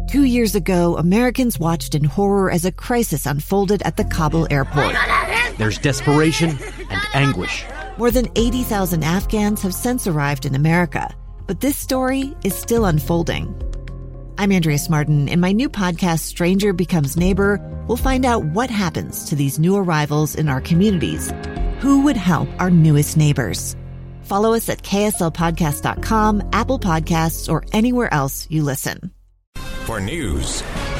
2 years ago, Americans watched in horror as a crisis unfolded at the Kabul airport. There's desperation and anguish. More than 80,000 Afghans have since arrived in America, but this story is still unfolding. I'm Andrea Martin. In my new podcast, Stranger Becomes Neighbor, we'll find out what happens to these new arrivals in our communities. Who would help our newest neighbors? Follow us at kslpodcast.com, Apple Podcasts, or anywhere else you listen. For news.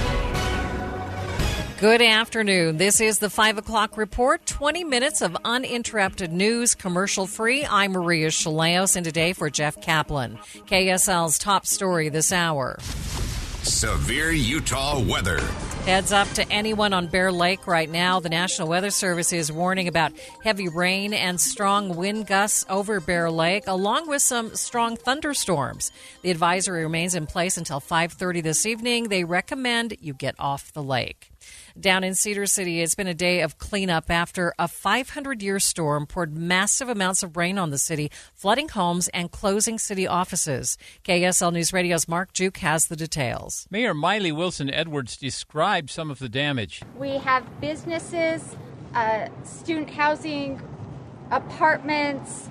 Good afternoon. This is the 5 o'clock report. 20 minutes of uninterrupted news, commercial-free. I'm Maria Chaleos, and today for Jeff Kaplan. KSL's top story this hour. Severe Utah weather. Heads up to anyone on Bear Lake right now. The National Weather Service is warning about heavy rain and strong wind gusts over Bear Lake, along with some strong thunderstorms. The advisory remains in place until 5:30 this evening. They recommend you get off the lake. Down in Cedar City, it's been a day of cleanup after a 500-year storm poured massive amounts of rain on the city, flooding homes and closing city offices. KSL News Radio's Mark Juke has the details. Mayor Miley Wilson Edwards described some of the damage. We have businesses, student housing, apartments,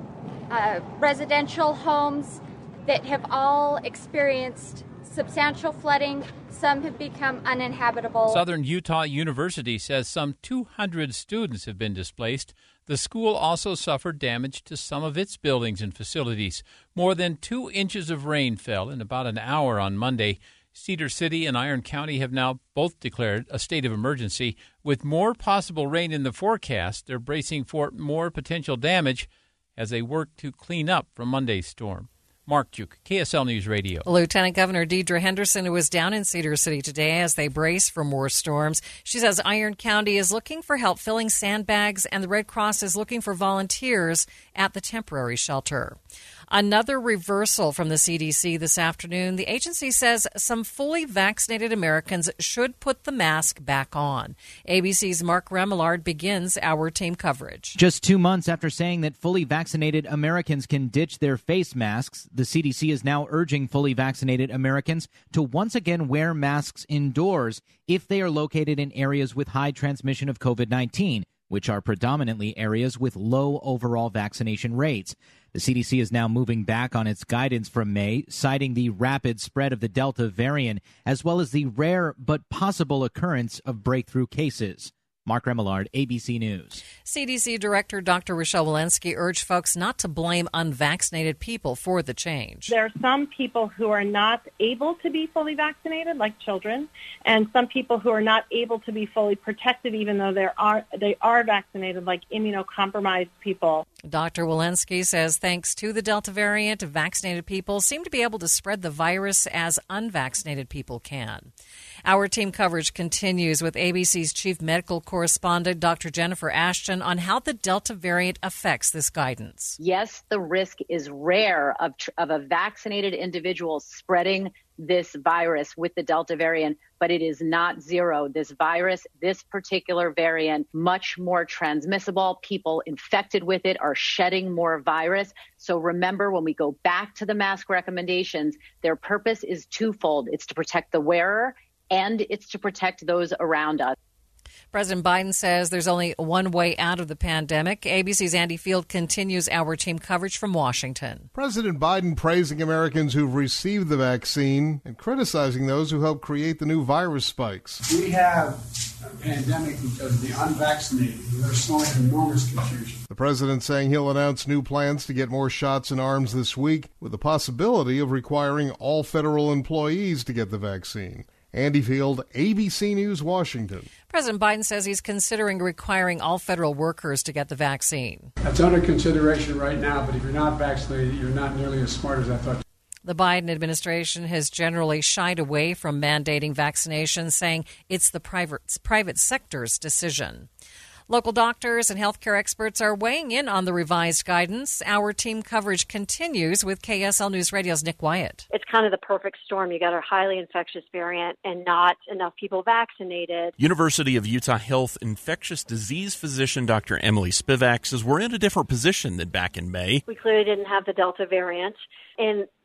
residential homes that have all experienced substantial flooding. Some have become uninhabitable. Southern Utah University says some 200 students have been displaced. The school also suffered damage to some of its buildings and facilities. More than 2 inches of rain fell in about an hour on Monday. Cedar City and Iron County have now both declared a state of emergency. With more possible rain in the forecast, they're bracing for more potential damage as they work to clean up from Monday's storm. Mark Juke, KSL News Radio. Lieutenant Governor Deidre Henderson was down in Cedar City today as they brace for more storms. She says Iron County is looking for help filling sandbags, and the Red Cross is looking for volunteers at the temporary shelter. Another reversal from the CDC this afternoon. The agency says some fully vaccinated Americans should put the mask back on. ABC's Mark Remillard begins our team coverage. Just 2 months after saying that fully vaccinated Americans can ditch their face masks, the CDC is now urging fully vaccinated Americans to once again wear masks indoors if they are located in areas with high transmission of COVID-19, which are predominantly areas with low overall vaccination rates. The CDC is now moving back on its guidance from May, citing the rapid spread of the Delta variant, as well as the rare but possible occurrence of breakthrough cases. Mark Remillard, ABC News. CDC Director Dr. Rochelle Walensky urged folks not to blame unvaccinated people for the change. There are some people who are not able to be fully vaccinated, like children, and some people who are not able to be fully protected, even though they are vaccinated, like immunocompromised people. Dr. Walensky says thanks to the Delta variant, vaccinated people seem to be able to spread the virus as unvaccinated people can. Our team coverage continues with ABC's chief medical correspondent, Dr. Jennifer Ashton, on how the Delta variant affects this guidance. Yes, the risk is rare of a vaccinated individual spreading this virus with the Delta variant, but it is not zero. This virus, this particular variant, much more transmissible. People infected with it are shedding more virus. So remember, when we go back to the mask recommendations, their purpose is twofold. It's to protect the wearer and it's to protect those around us. President Biden says there's only one way out of the pandemic. ABC's Andy Field continues our team coverage from Washington. President Biden praising Americans who've received the vaccine and criticizing those who helped create the new virus spikes. We have a pandemic because of the unvaccinated. They're sowing enormous confusion. The president saying he'll announce new plans to get more shots in arms this week, with the possibility of requiring all federal employees to get the vaccine. Andy Field, ABC News, Washington. President Biden says he's considering requiring all federal workers to get the vaccine. That's under consideration right now, but if you're not vaccinated, you're not nearly as smart as I thought. The Biden administration has generally shied away from mandating vaccinations, saying it's the private sector's decision. Local doctors and healthcare experts are weighing in on the revised guidance. Our team coverage continues with KSL News Radio's Nick Wyatt. It's kind of the perfect storm. You got a highly infectious variant and not enough people vaccinated. University of Utah Health infectious disease physician Dr. Emily Spivak says we're in a different position than back in May. We clearly didn't have the Delta variant. And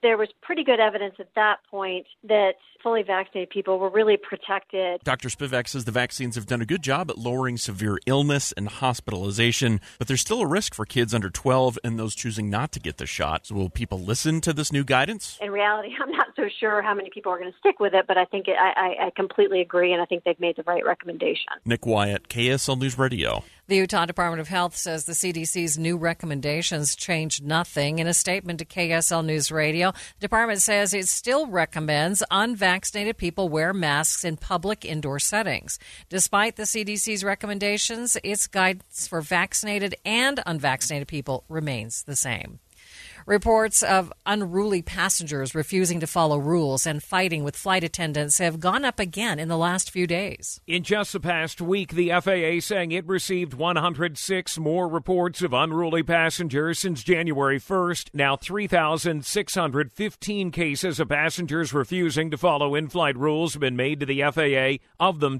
there was pretty good evidence at that point that fully vaccinated people were really protected. Dr. Spivak says the vaccines have done a good job at lowering severe illness and hospitalization, but there's still a risk for kids under 12 and those choosing not to get the shot. So will people listen to this new guidance? In reality, I'm not so sure how many people are going to stick with it, but I think I completely agree, and I think they've made the right recommendation. Nick Wyatt, KSL News Radio. The Utah Department of Health says the CDC's new recommendations changed nothing. In a statement to KSL News Radio, the department says it still recommends unvaccinated people wear masks in public indoor settings. Despite the CDC's recommendations, its guidance for vaccinated and unvaccinated people remains the same. Reports of unruly passengers refusing to follow rules and fighting with flight attendants have gone up again in the last few days. In just the past week, the FAA saying it received 106 more reports of unruly passengers since January 1st. Now 3,615 cases of passengers refusing to follow in-flight rules have been made to the FAA. Of them,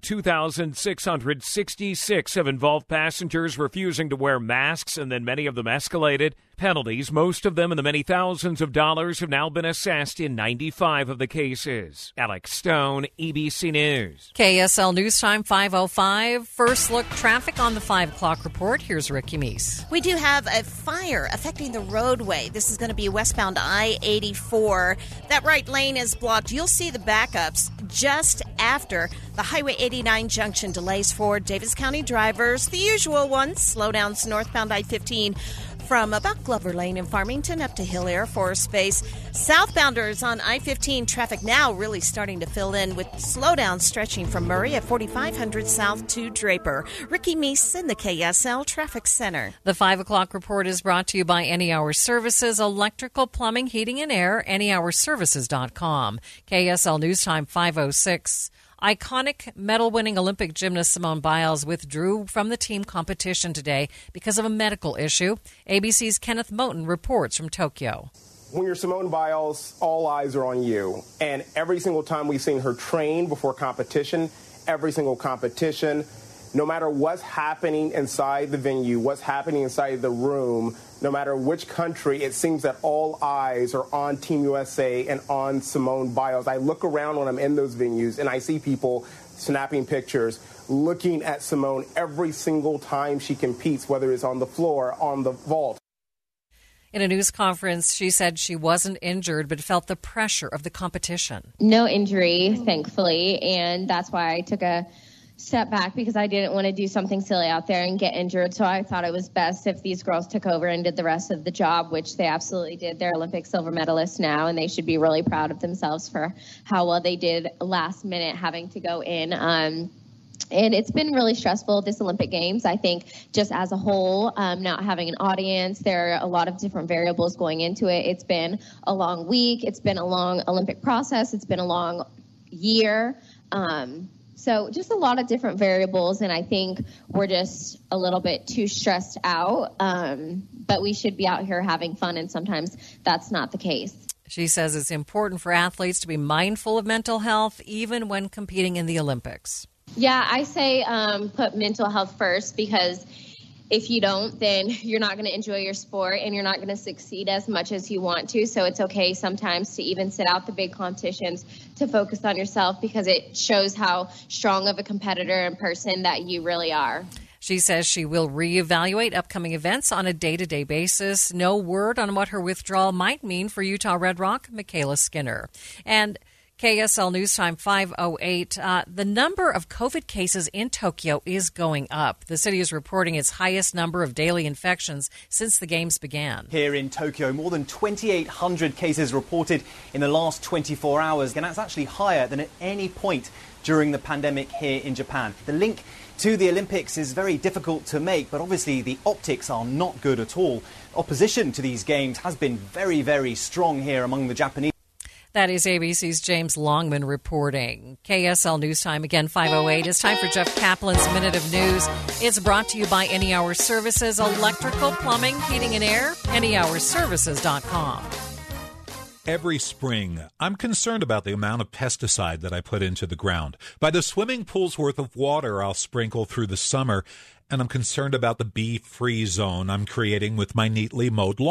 2,666 have involved passengers refusing to wear masks, and then many of them escalated. Penalties, most of them in the many thousands of dollars, have now been assessed in 95 of the cases. Alex Stone, ABC News. KSL News Time 5:05. First look traffic on the 5 o'clock report. Here's Ricky Meese. We do have a fire affecting the roadway. This is going to be westbound I-84. That right lane is blocked. You'll see the backups just after the Highway 89 junction. Delays for Davis County drivers. The usual ones. Slowdowns northbound I-15 from about Glover Lane in Farmington up to Hill Air Force Base. Southbounders on I-15 traffic now really starting to fill in with slowdowns stretching from Murray at 4500 south to Draper. Ricky Meese in the KSL Traffic Center. The 5 o'clock report is brought to you by Any Hour Services, electrical, plumbing, heating, and air, anyhourservices.com. KSL News Time 5:06. Iconic medal-winning Olympic gymnast Simone Biles withdrew from the team competition today because of a medical issue. ABC's Kenneth Moten reports from Tokyo. When you're Simone Biles, all eyes are on you. And every single time we've seen her train before competition, every single competition, no matter what's happening inside the venue, what's happening inside the room, no matter which country, it seems that all eyes are on Team USA and on Simone Biles. I look around when I'm in those venues and I see people snapping pictures, looking at Simone every single time she competes, whether it's on the floor, on the vault. In a news conference, she said she wasn't injured but felt the pressure of the competition. No injury, thankfully, and that's why I took a step back, because I didn't want to do something silly out there and get injured. So I thought it was best if these girls took over and did the rest of the job, which they absolutely did. They're Olympic silver medalists now, and they should be really proud of themselves for how well they did last minute having to go in. And it's been really stressful, this Olympic Games. I think just as a whole, not having an audience, there are a lot of different variables going into it. It's been a long week. It's been a long Olympic process. It's been a long year. So just a lot of different variables, and I think we're just a little bit too stressed out, but we should be out here having fun, and sometimes that's not the case. She says it's important for athletes to be mindful of mental health, even when competing in the Olympics. Yeah, I say put mental health first, because if you don't, then you're not going to enjoy your sport and you're not going to succeed as much as you want to. So it's okay sometimes to even sit out the big competitions to focus on yourself, because it shows how strong of a competitor and person that you really are. She says she will reevaluate upcoming events on a day-to-day basis. No word on what her withdrawal might mean for Utah Red Rock, Michaela Skinner. And KSL News Time 5:08. The number of COVID cases in Tokyo is going up. The city is reporting its highest number of daily infections since the games began. Here in Tokyo, more than 2,800 cases reported in the last 24 hours, and that's actually higher than at any point during the pandemic here in Japan. The link to the Olympics is very difficult to make, but obviously the optics are not good at all. Opposition to these games has been very, very strong here among the Japanese. That is ABC's James Longman reporting. KSL News Time, again, 5:08. It's time for Jeff Kaplan's Minute of News. It's brought to you by Any Hour Services, electrical, plumbing, heating, and air, anyhourservices.com. Every spring, I'm concerned about the amount of pesticide that I put into the ground. By the swimming pool's worth of water I'll sprinkle through the summer, and I'm concerned about the bee-free zone I'm creating with my neatly mowed lawn.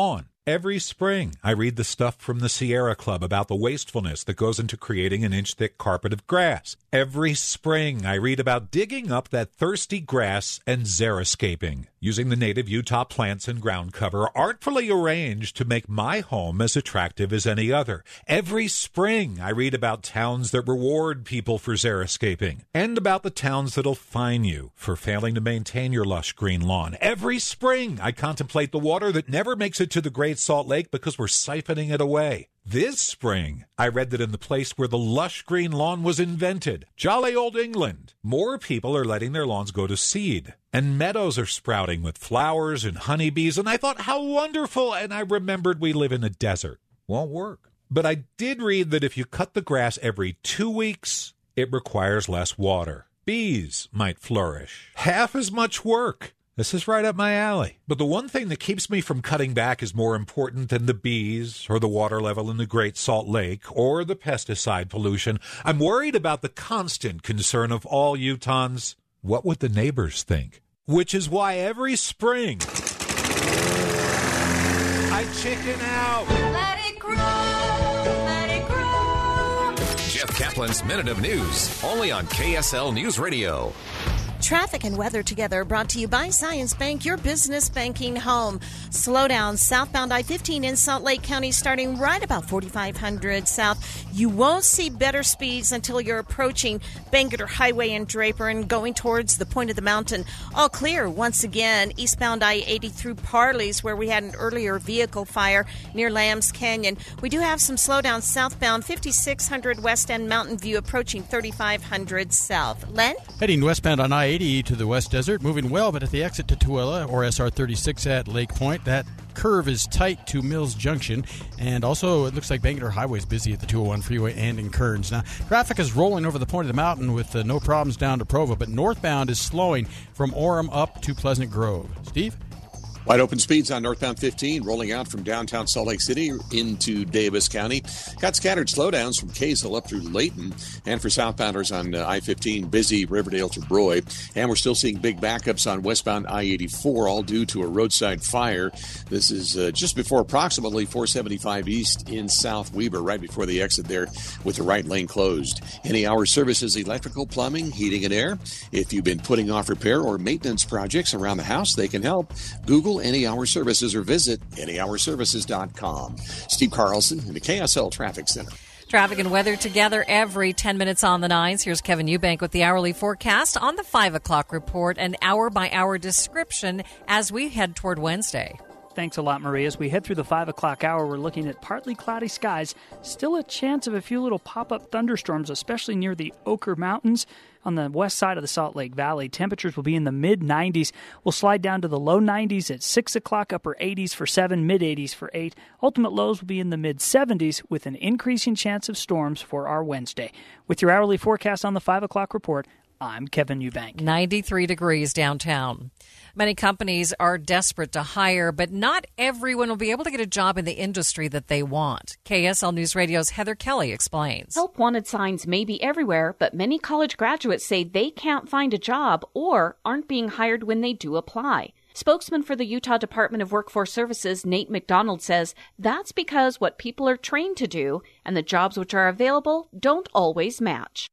Every spring, I read the stuff from the Sierra Club about the wastefulness that goes into creating an inch-thick carpet of grass. Every spring, I read about digging up that thirsty grass and xeriscaping, using the native Utah plants and ground cover artfully arranged to make my home as attractive as any other. Every spring, I read about towns that reward people for xeriscaping, and about the towns that'll fine you for failing to maintain your lush green lawn. Every spring, I contemplate the water that never makes it to the Great Salt Lake because we're siphoning it away. This spring, I read that in the place where the lush green lawn was invented, jolly old England, more people are letting their lawns go to seed, and meadows are sprouting with flowers and honeybees, and I thought, how wonderful, and I remembered we live in a desert. Won't work. But I did read that if you cut the grass every 2 weeks, it requires less water. Bees might flourish. Half as much work. This is right up my alley. But the one thing that keeps me from cutting back is more important than the bees or the water level in the Great Salt Lake or the pesticide pollution. I'm worried about the constant concern of all Utahns. What would the neighbors think? Which is why every spring I chicken out. Let it grow, let it grow. Jeff Kaplan's Minute of News, only on KSL News Radio. Traffic and weather together, brought to you by Science Bank, your business banking home. Slowdown southbound I-15 in Salt Lake County starting right about 4500 south. You won't see better speeds until you're approaching Bangerter Highway and Draper and going towards the point of the mountain. All clear once again eastbound I-80 through Parley's, where we had an earlier vehicle fire near Lambs Canyon. We do have some slowdown southbound 5600 west and Mountain View approaching 3500 south. Len? Heading westbound on I-80 to the West Desert, moving well, but at the exit to Tooele or SR 36 at Lake Point, that curve is tight to Mills Junction, and also it looks like Bangerter Highway is busy at the 201 freeway and in Kearns. Now, traffic is rolling over the point of the mountain with no problems down to Provo, but northbound is slowing from Orem up to Pleasant Grove. Steve? Wide open speeds on northbound 15, rolling out from downtown Salt Lake City into Davis County. Got scattered slowdowns from Kaysville up through Layton. And for southbounders on I-15, busy Riverdale to Broy. And we're still seeing big backups on westbound I-84, all due to a roadside fire. This is just before approximately 475 East in South Weber, right before the exit there with the right lane closed. Any Hour Services, electrical, plumbing, heating, and air. If you've been putting off repair or maintenance projects around the house, they can help. Google Any Hour Services or visit anyhourservices.com. Steve Carlson in the KSL Traffic Center. Traffic and weather together every 10 minutes on the 9s. Here's Kevin Eubank with the hourly forecast on the 5 o'clock report, an hour-by-hour description as we head toward Wednesday. Thanks a lot, Maria. As we head through the 5 o'clock hour, we're looking at partly cloudy skies. Still a chance of a few little pop-up thunderstorms, especially near the Oquirrh Mountains on the west side of the Salt Lake Valley. Temperatures will be in the mid-90s. We'll slide down to the low 90s at 6 o'clock, upper 80s for 7, mid-80s for 8. Ultimate lows will be in the mid-70s with an increasing chance of storms for our Wednesday. With your hourly forecast on the 5 o'clock report, I'm Kevin Eubank. 93 degrees downtown. Many companies are desperate to hire, but not everyone will be able to get a job in the industry that they want. KSL News Radio's Heather Kelly explains. Help wanted signs may be everywhere, but many college graduates say they can't find a job or aren't being hired when they do apply. Spokesman for the Utah Department of Workforce Services, Nate McDonald, says that's because what people are trained to do and the jobs which are available don't always match.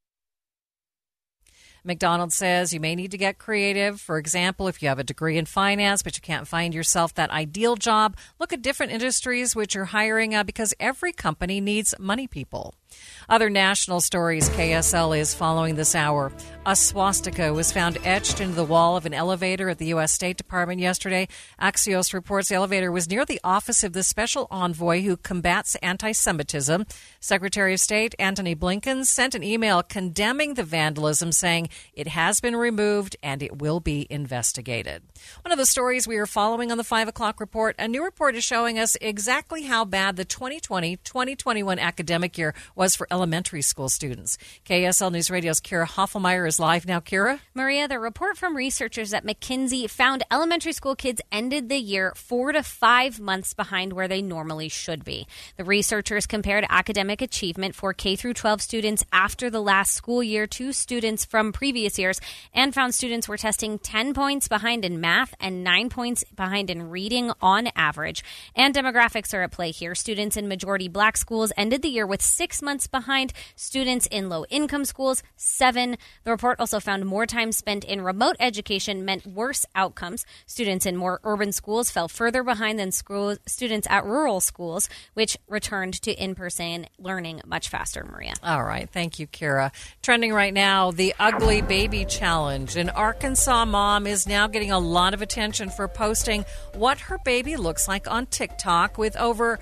McDonald says you may need to get creative. For example, if you have a degree in finance but you can't find yourself that ideal job, look at different industries which are hiring because every company needs money people. Other national stories KSL is following this hour. A swastika was found etched into the wall of an elevator at the U.S. State Department yesterday. Axios reports the elevator was near the office of the special envoy who combats anti-Semitism. Secretary of State Antony Blinken sent an email condemning the vandalism, saying it has been removed and it will be investigated. One of the stories we are following on the 5 o'clock report, a new report is showing us exactly how bad the 2020-2021 academic year was for elementary school students. KSL News Radio's Kira Hoffelmeyer is live now. Kira? Maria, the report from researchers at McKinsey found elementary school kids ended the year 4 to 5 months behind where they normally should be. The researchers compared academic achievement for K through 12 students after the last school year to students from previous years and found students were testing 10 points behind in math and 9 points behind in reading on average. And demographics are at play here. Students in majority black schools ended the year with 6 months behind. Students in low-income schools, 7. The report also found more time spent in remote education meant worse outcomes. Students in more urban schools fell further behind than students at rural schools, which returned to in-person learning much faster, Maria. All right. Thank you, Kara. Trending right now, the Ugly Baby Challenge. An Arkansas mom is now getting a lot of attention for posting what her baby looks like on TikTok with over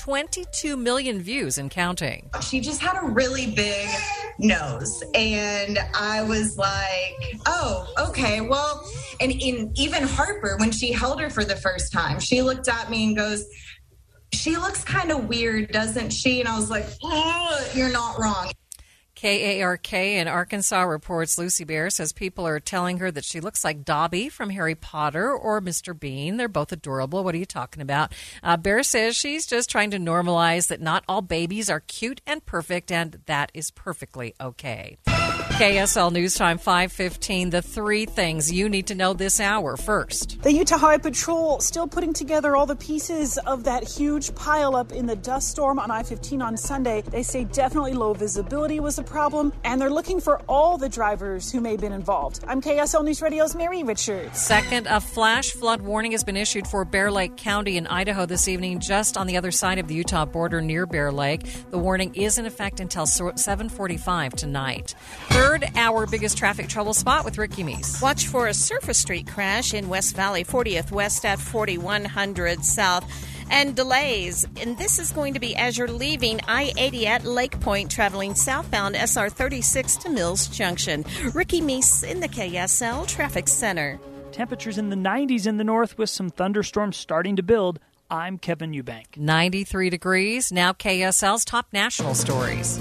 22 million views and counting. She just had a really big nose. And I was like, oh, okay, well, and even Harper, when she held her for the first time, she looked at me and goes, she looks kind of weird, doesn't she? And I was like, you're not wrong. KARK in Arkansas reports Lucy Bear says people are telling her that she looks like Dobby from Harry Potter or Mr. Bean. They're both adorable. What are you talking about? Bear says she's just trying to normalize that not all babies are cute and perfect, and that is perfectly okay. KSL News Time 5:15. The 3 things you need to know this hour. First, the Utah Highway Patrol still putting together all the pieces of that huge pileup in the dust storm on I-15 on Sunday. They say definitely low visibility was a problem, and they're looking for all the drivers who may have been involved. I'm KSL News Radio's Mary Richards. Second, a flash flood warning has been issued for Bear Lake County in Idaho this evening, just on the other side of the Utah border near Bear Lake. The warning is in effect until 7:45 tonight. Third, our biggest traffic trouble spot with Ricky Meese. Watch for a Surface Street crash in West Valley, 40th West at 4100 South. And delays. And this is going to be as you're leaving I-80 at Lake Point, traveling southbound SR 36 to Mills Junction. Ricky Meese in the KSL Traffic Center. Temperatures in the 90s in the north with some thunderstorms starting to build. I'm Kevin Eubank. 93 degrees. Now KSL's top national stories.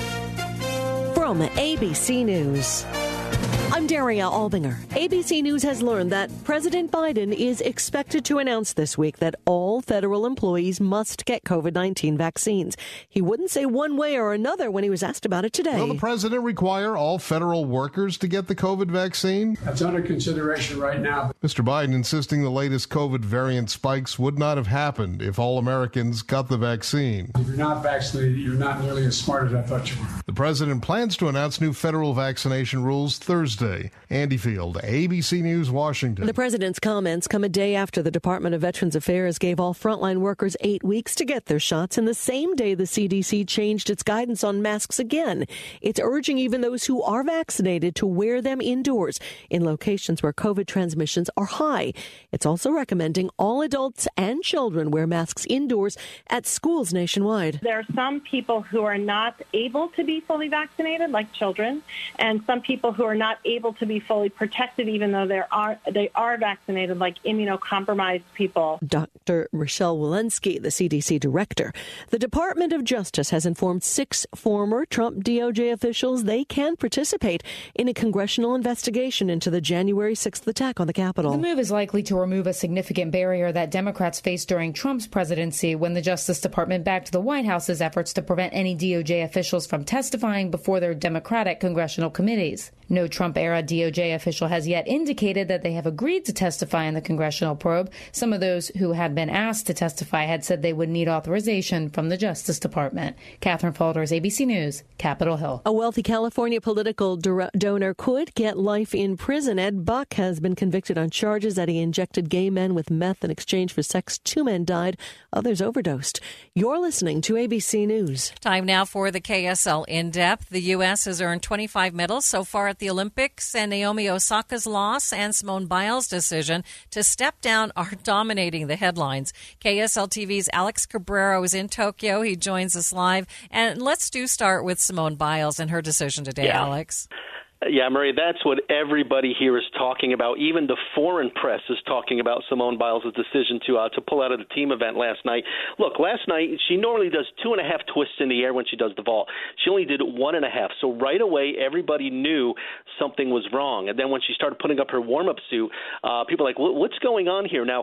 From ABC News, I'm Daria Albinger. ABC News has learned that President Biden is expected to announce this week that all federal employees must get COVID-19 vaccines. He wouldn't say one way or another when he was asked about it today. Will the president require all federal workers to get the COVID vaccine? That's under consideration right now. Mr. Biden insisting the latest COVID variant spikes would not have happened if all Americans got the vaccine. If you're not vaccinated, you're not nearly as smart as I thought you were. The president plans to announce new federal vaccination rules Thursday. Andy Field, ABC News, Washington. The president's comments come a day after the Department of Veterans Affairs gave all frontline workers 8 weeks to get their shots, and the same day the CDC changed its guidance on masks again. It's urging even those who are vaccinated to wear them indoors in locations where COVID transmissions are high. It's also recommending all adults and children wear masks indoors at schools nationwide. There are some people who are not able to be fully vaccinated, like children, and some people who are not able to be fully protected even though they are vaccinated, like immunocompromised people. Dr. Rochelle Walensky, the CDC director. The Department of Justice has informed 6 former Trump DOJ officials they can participate in a congressional investigation into the January 6th attack on the Capitol. The move is likely to remove a significant barrier that Democrats faced during Trump's presidency when the Justice Department backed the White House's efforts to prevent any DOJ officials from testifying before their Democratic congressional committees. No Trump-era DOJ official has yet indicated that they have agreed to testify in the congressional probe. Some of those who had been asked to testify had said they would need authorization from the Justice Department. Catherine Falders, ABC News, Capitol Hill. A wealthy California political donor could get life in prison. Ed Buck has been convicted on charges that he injected gay men with meth in exchange for sex. 2 men died. Others overdosed. You're listening to ABC News. Time now for the KSL In-Depth. The U.S. has earned 25 medals so far at the Olympics, and Naomi Osaka's loss and Simone Biles' decision to step down are dominating the headlines. KSL TV's Alex Cabrera is in Tokyo. He joins us live. And let's start with Simone Biles and her decision today, Alex. Yeah, Marie, that's what everybody here is talking about. Even the foreign press is talking about Simone Biles' decision to pull out of the team event last night. Look, last night, she normally does 2.5 twists in the air when she does the vault. She only did 1.5. So right away, everybody knew something was wrong. And then when she started putting up her warm-up suit, people were like, what's going on here? Now,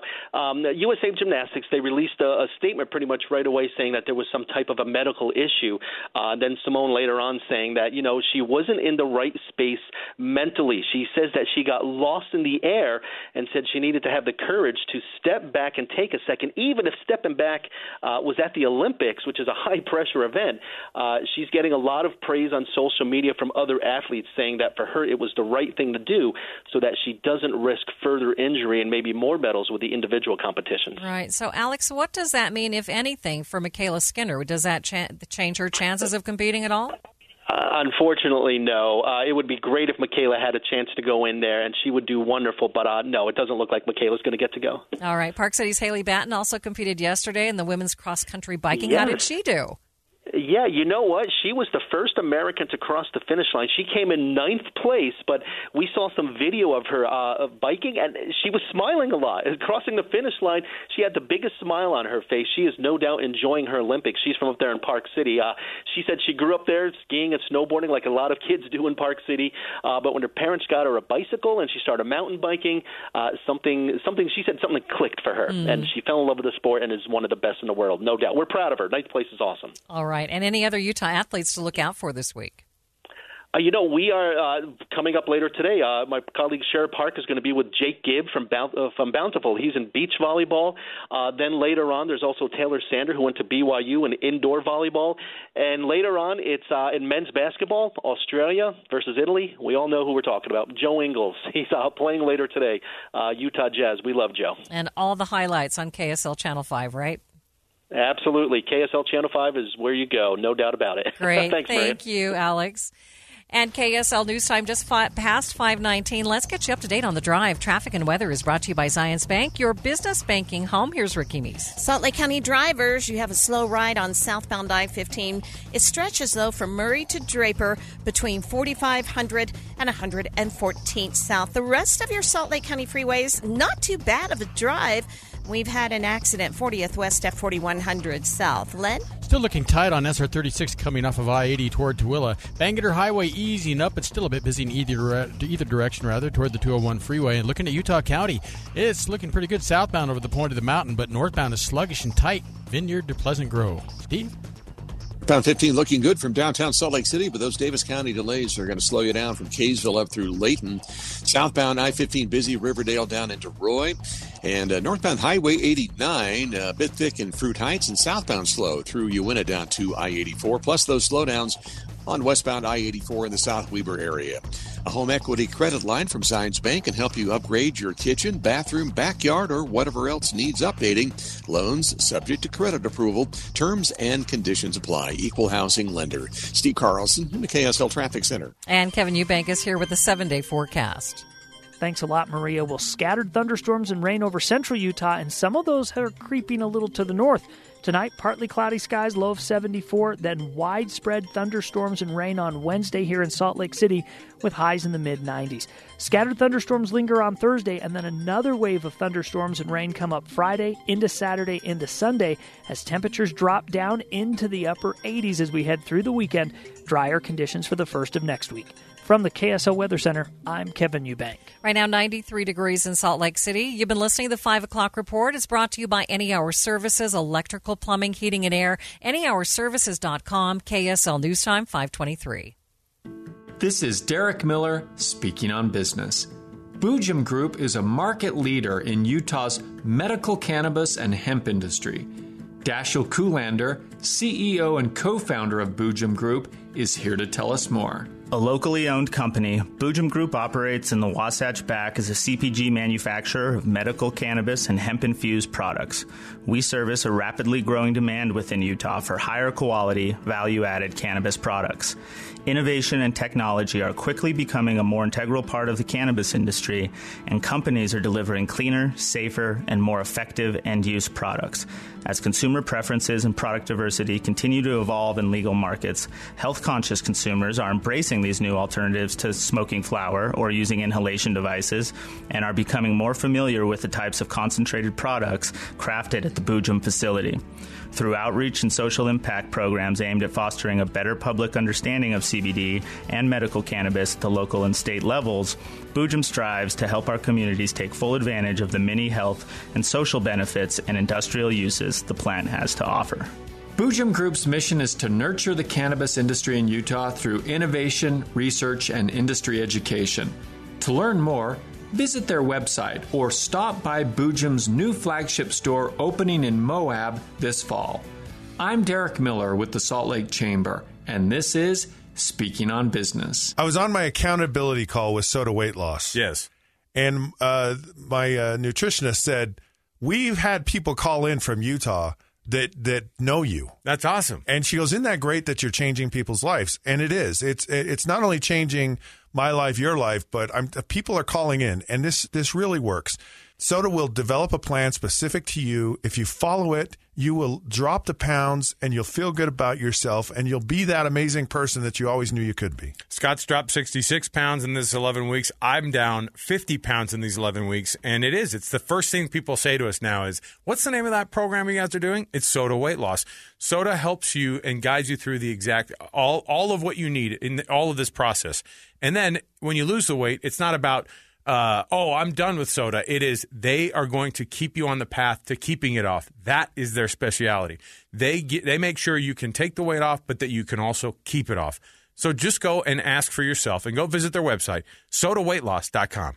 USA Gymnastics, they released a statement pretty much right away saying that there was some type of a medical issue. Then Simone later on saying that, she wasn't in the right space race mentally. She says that she got lost in the air and said she needed to have the courage to step back and take a second, even if stepping back was at the Olympics, which is a high-pressure event. She's getting a lot of praise on social media from other athletes saying that for her it was the right thing to do so that she doesn't risk further injury and maybe more medals with the individual competitions. Right. So, Alex, what does that mean, if anything, for Michaela Skinner? Does that change her chances of competing at all? Unfortunately, no. It would be great if Michaela had a chance to go in there, and she would do wonderful. But no, it doesn't look like Michaela's going to get to go. All right. Park City's Haley Batten also competed yesterday in the women's cross-country biking. Yes. How did she do? Yeah, you know what? She was the first American to cross the finish line. She came in 9th place, but we saw some video of her biking, and she was smiling a lot. Crossing the finish line, she had the biggest smile on her face. She is no doubt enjoying her Olympics. She's from up there in Park City. She said she grew up there skiing and snowboarding like a lot of kids do in Park City, but when her parents got her a bicycle and she started mountain biking, she said something clicked for her, and she fell in love with the sport and is one of the best in the world, no doubt. We're proud of her. 9th place is awesome. All right. And any other Utah athletes to look out for this week? We are coming up later today. My colleague Sherry Park is going to be with Jake Gibb from Bountiful. He's in beach volleyball. Then later on, there's also Taylor Sander, who went to BYU in indoor volleyball. And later on, it's in men's basketball, Australia versus Italy. We all know who we're talking about, Joe Ingles. He's playing later today. Utah Jazz. We love Joe. And all the highlights on KSL Channel 5, right? Absolutely. KSL Channel 5 is where you go, no doubt about it. Great. Thanks, Thank you, Alex. And KSL News Time just past 5:19. Let's get you up to date on the drive. Traffic and weather is brought to you by Zions Bank, your business banking home. Here's Ricky Meese. Salt Lake County drivers, you have a slow ride on southbound I-15. It stretches, though, from Murray to Draper between 4500 and 114th South. The rest of your Salt Lake County freeways, not too bad of a drive. We've had an accident, 40th West at 4100 South. Len? Still looking tight on SR 36 coming off of I-80 toward Tooele. Bangerter Highway easing up. It's still a bit busy in either direction, toward the 201 freeway. And looking at Utah County, it's looking pretty good southbound over the point of the mountain, but northbound is sluggish and tight. Vineyard to Pleasant Grove. Steve? Pound 15 looking good from downtown Salt Lake City, but those Davis County delays are going to slow you down from Kaysville up through Layton. Southbound I-15 busy, Riverdale down into Roy. And northbound Highway 89, a bit thick in Fruit Heights, and southbound slow through Uinta down to I-84. Plus those slowdowns on westbound I-84 in the South Weber area. A home equity credit line from Zions Bank can help you upgrade your kitchen, bathroom, backyard, or whatever else needs updating. Loans subject to credit approval. Terms and conditions apply. Equal housing lender. Steve Carlson in the KSL Traffic Center. And Kevin Eubank is here with the 7-day forecast. Thanks a lot, Maria. Well, scattered thunderstorms and rain over central Utah, and some of those are creeping a little to the north. Tonight, partly cloudy skies, low of 74, then widespread thunderstorms and rain on Wednesday here in Salt Lake City with highs in the mid-90s. Scattered thunderstorms linger on Thursday, and then another wave of thunderstorms and rain come up Friday, into Saturday, into Sunday, as temperatures drop down into the upper 80s as we head through the weekend. Drier conditions for the first of next week. From the KSL Weather Center, I'm Kevin Eubank. Right now, 93 degrees in Salt Lake City. You've been listening to the 5 o'clock report. It's brought to you by Any Hour Services, electrical, plumbing, heating, and air. AnyHourServices.com, KSL News Time, 523. This is Derek Miller speaking on business. Boojum Group is a market leader in Utah's medical cannabis and hemp industry. Dashiell Kuhlander, CEO and co-founder of Boojum Group, is here to tell us more. A locally owned company, Boojum Group operates in the Wasatch Back as a CPG manufacturer of medical cannabis and hemp-infused products. We service a rapidly growing demand within Utah for higher quality, value-added cannabis products. Innovation and technology are quickly becoming a more integral part of the cannabis industry, and companies are delivering cleaner, safer, and more effective end-use products. As consumer preferences and product diversity continue to evolve in legal markets, health-conscious consumers are embracing these new alternatives to smoking flower or using inhalation devices, and are becoming more familiar with the types of concentrated products crafted at the Boojum facility. Through outreach and social impact programs aimed at fostering a better public understanding of CBD and medical cannabis at the local and state levels, Boojum strives to help our communities take full advantage of the many health and social benefits and industrial uses the plant has to offer. Boojum Group's mission is to nurture the cannabis industry in Utah through innovation, research, and industry education. To learn more, visit their website or stop by Boojum's new flagship store opening in Moab this fall. I'm Derek Miller with the Salt Lake Chamber, and this is Speaking on Business. I was on my accountability call with Soda Weight Loss. Yes. And my nutritionist said, we've had people call in from Utah that know you. That's awesome. And she goes, isn't that great that you're changing people's lives? And it is. It's not only changing my life, your life, but people are calling in, and this really works. Soda will develop a plan specific to you. If you follow it, you will drop the pounds and you'll feel good about yourself and you'll be that amazing person that you always knew you could be. Scott's dropped 66 pounds in this 11 weeks. I'm down 50 pounds in these 11 weeks. And it's the first thing people say to us now is, what's the name of that program you guys are doing? It's Soda Weight Loss. Soda helps you and guides you through the exact, all of what you need in all of this process. And then when you lose the weight, it's not about, I'm done with soda. It is they are going to keep you on the path to keeping it off. That is their speciality. They make sure you can take the weight off, but that you can also keep it off. So just go and ask for yourself and go visit their website, sodaweightloss.com.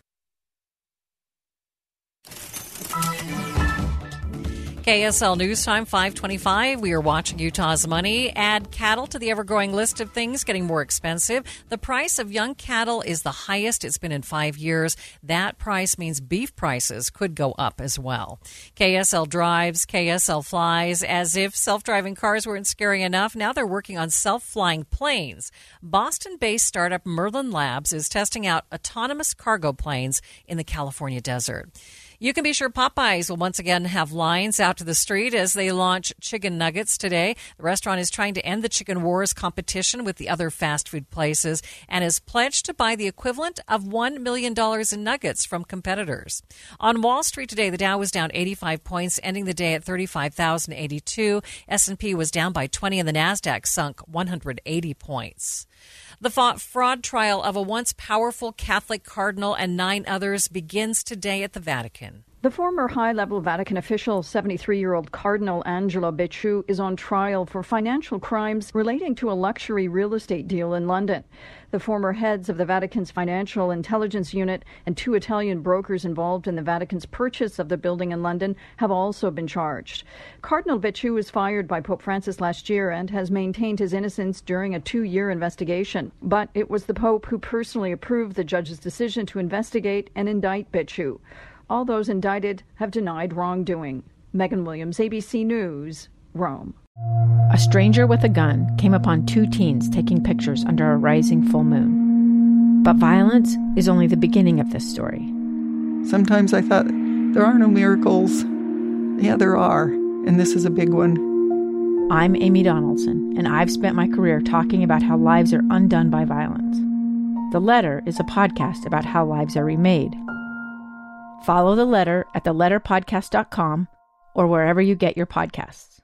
KSL News Time, 5:25. We are watching Utah's money. Add cattle to the ever-growing list of things getting more expensive. The price of young cattle is the highest it's been in 5 years. That price means beef prices could go up as well. KSL drives, KSL flies. As if self-driving cars weren't scary enough, now they're working on self-flying planes. Boston-based startup Merlin Labs is testing out autonomous cargo planes in the California desert. You can be sure Popeyes will once again have lines out to the street as they launch chicken nuggets today. The restaurant is trying to end the chicken wars competition with the other fast food places and has pledged to buy the equivalent of $1 million in nuggets from competitors. On Wall Street today, the Dow was down 85 points, ending the day at 35,082. S&P was down by 20 and the Nasdaq sunk 180 points. The fraud trial of a once powerful Catholic cardinal and 9 others begins today at the Vatican. The former high-level Vatican official, 73-year-old Cardinal Angelo Becciu, is on trial for financial crimes relating to a luxury real estate deal in London. The former heads of the Vatican's Financial Intelligence Unit and 2 Italian brokers involved in the Vatican's purchase of the building in London have also been charged. Cardinal Becciu was fired by Pope Francis last year and has maintained his innocence during a 2-year investigation. But it was the Pope who personally approved the judge's decision to investigate and indict Becciu. All those indicted have denied wrongdoing. Megan Williams, ABC News, Rome. A stranger with a gun came upon 2 teens taking pictures under a rising full moon. But violence is only the beginning of this story. Sometimes I thought, there are no miracles. Yeah, there are, and this is a big one. I'm Amy Donaldson, and I've spent my career talking about how lives are undone by violence. The Letter is a podcast about how lives are remade. Follow The Letter at theletterpodcast.com or wherever you get your podcasts.